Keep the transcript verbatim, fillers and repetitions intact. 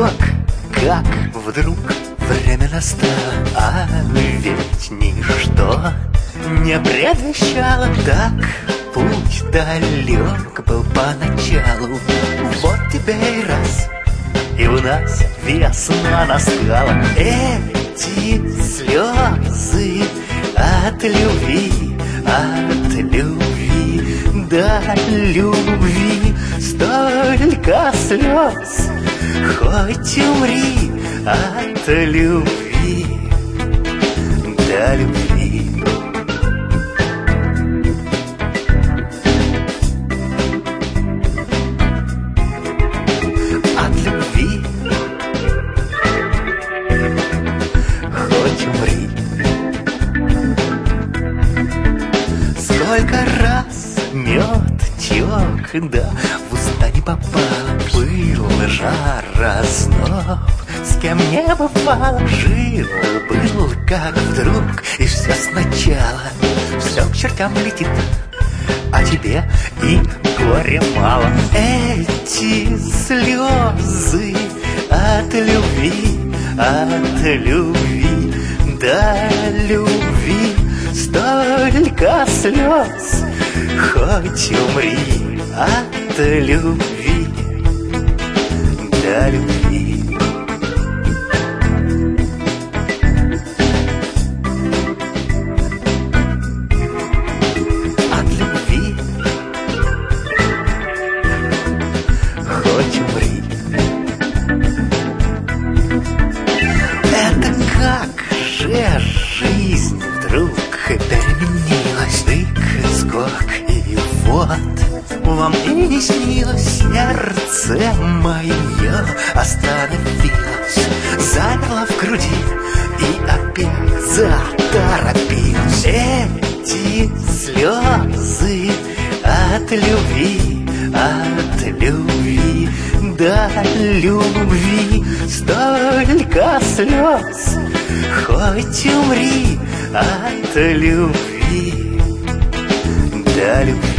скок, как вдруг время настало, а ведь ничто не предвещало. Так путь далек был поначалу, вот тебе и раз, и у нас весна настала. Эти слезы от любви, от любви до любви, столько слез, хоть умри от любви до любви. От любви хоть умри. Сколько раз мед тек, да в уста не попало, был жар, разноб, с кем не бывало. Жил, был, как вдруг, и все сначала. Все к чертям летит, а тебе и горя мало. Эти слезы от любви, от любви до любви, столько слез, хоть умри от любви до любви. От любви хоть умри. Это как же жизнь вдруг переменилась, тык, скок, и вот вам и не снилось. Сердце мое остановилось, замерло в груди и опять заторопилось. Эти слезы от любви, от любви до любви, столько слез, хоть умри от любви до любви.